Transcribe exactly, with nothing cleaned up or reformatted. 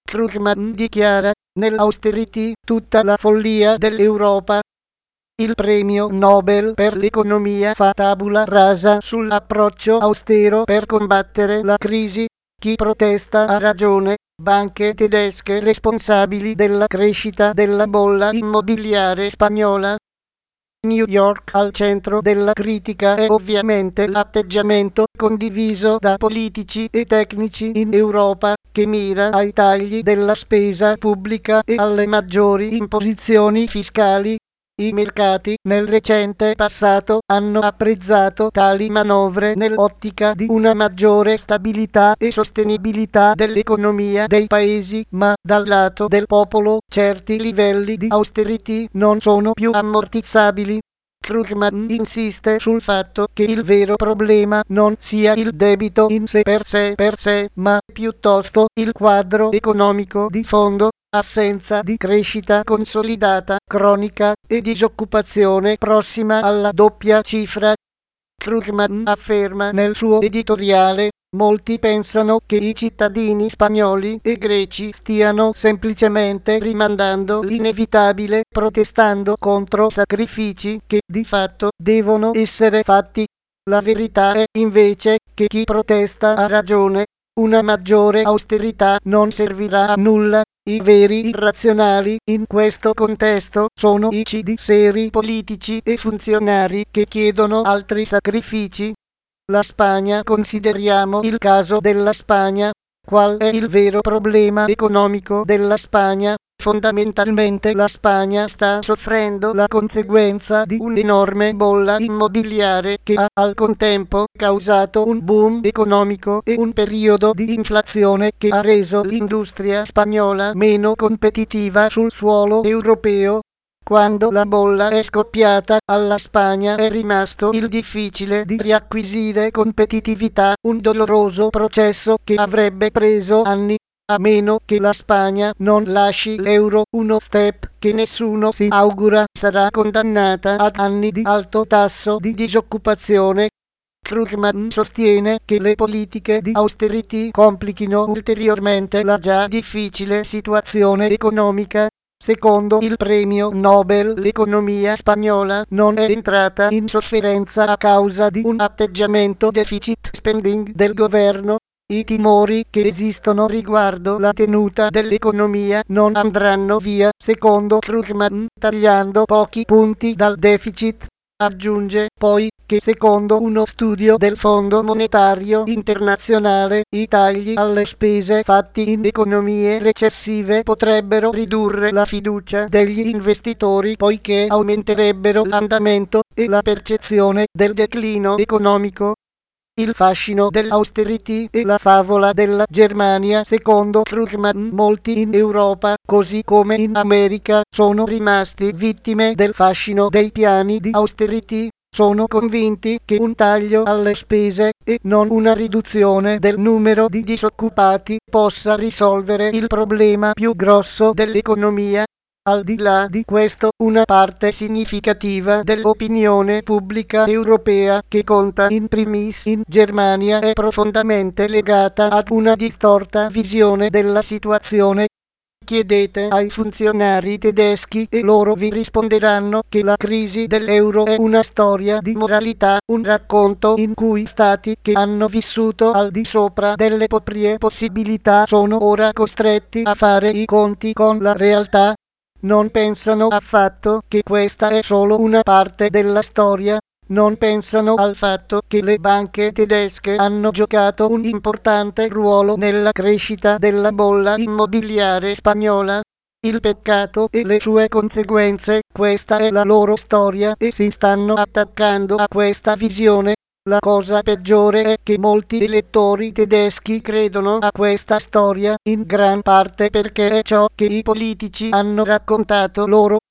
Krugman dichiara, nell'austerity tutta la follia dell'Europa. Il premio Nobel per l'economia fa tabula rasa sull'approccio austero per combattere la crisi. Chi protesta ha ragione. Banche tedesche responsabili della crescita della bolla immobiliare spagnola. New York al centro della critica è ovviamente l'atteggiamento condiviso da politici e tecnici in Europa, che mira ai tagli della spesa pubblica e alle maggiori imposizioni fiscali. I mercati nel recente passato hanno apprezzato tali manovre nell'ottica di una maggiore stabilità e sostenibilità dell'economia dei paesi, ma dal lato del popolo certi livelli di austerity non sono più ammortizzabili. Krugman insiste sul fatto che il vero problema non sia il debito in sé per sé per sé, ma piuttosto il quadro economico di fondo. Assenza di crescita consolidata, cronica e disoccupazione prossima alla doppia cifra. Krugman afferma nel suo editoriale: molti pensano che i cittadini spagnoli e greci stiano semplicemente rimandando l'inevitabile, protestando contro sacrifici che di fatto devono essere fatti. La verità è invece che chi protesta ha ragione. Una maggiore austerità non servirà a nulla. I veri irrazionali in questo contesto sono i cidi seri politici e funzionari che chiedono altri sacrifici. La Spagna, consideriamo il caso della Spagna. Qual è il vero problema economico della Spagna? Fondamentalmente la Spagna sta soffrendo la conseguenza di un'enorme bolla immobiliare che ha al contempo causato un boom economico e un periodo di inflazione che ha reso l'industria spagnola meno competitiva sul suolo europeo. Quando la bolla è scoppiata, alla Spagna è rimasto il difficile di riacquisire competitività, un doloroso processo che avrebbe preso anni. A meno che la Spagna non lasci l'euro, uno step che nessuno si augura, sarà condannata ad anni di alto tasso di disoccupazione. Krugman sostiene che le politiche di austerity complichino ulteriormente la già difficile situazione economica. Secondo il premio Nobel, l'economia spagnola non è entrata in sofferenza a causa di un atteggiamento deficit spending del governo. I timori che esistono riguardo la tenuta dell'economia non andranno via, secondo Krugman, tagliando pochi punti dal deficit. Aggiunge poi che secondo uno studio del Fondo Monetario Internazionale, i tagli alle spese fatti in economie recessive potrebbero ridurre la fiducia degli investitori, poiché aumenterebbero l'andamento e la percezione del declino economico. Il fascino dell'austerity e la favola della Germania. Secondo Krugman, molti in Europa, così come in America, sono rimasti vittime del fascino dei piani di austerity. Sono convinti che un taglio alle spese e non una riduzione del numero di disoccupati possa risolvere il problema più grosso dell'economia. Al di là di questo, una parte significativa dell'opinione pubblica europea, che conta in primis in Germania, è profondamente legata ad una distorta visione della situazione. Chiedete ai funzionari tedeschi e loro vi risponderanno che la crisi dell'euro è una storia di moralità, un racconto in cui stati che hanno vissuto al di sopra delle proprie possibilità sono ora costretti a fare i conti con la realtà. Non pensano affatto che questa è solo una parte della storia. Non pensano al fatto che le banche tedesche hanno giocato un importante ruolo nella crescita della bolla immobiliare spagnola. Il peccato e le sue conseguenze, questa è la loro storia e si stanno attaccando a questa visione. La cosa peggiore è che molti elettori tedeschi credono a questa storia, in gran parte perché è ciò che i politici hanno raccontato loro.